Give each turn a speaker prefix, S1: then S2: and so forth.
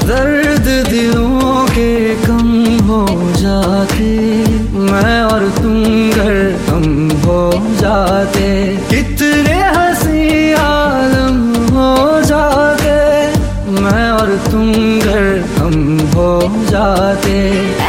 S1: दर्द दिलों के कम हो जाते, मैं और तुम घर हम हो जाते, कितने हंसी आलम हो जाते, मैं और तुम घर हम हो जाते।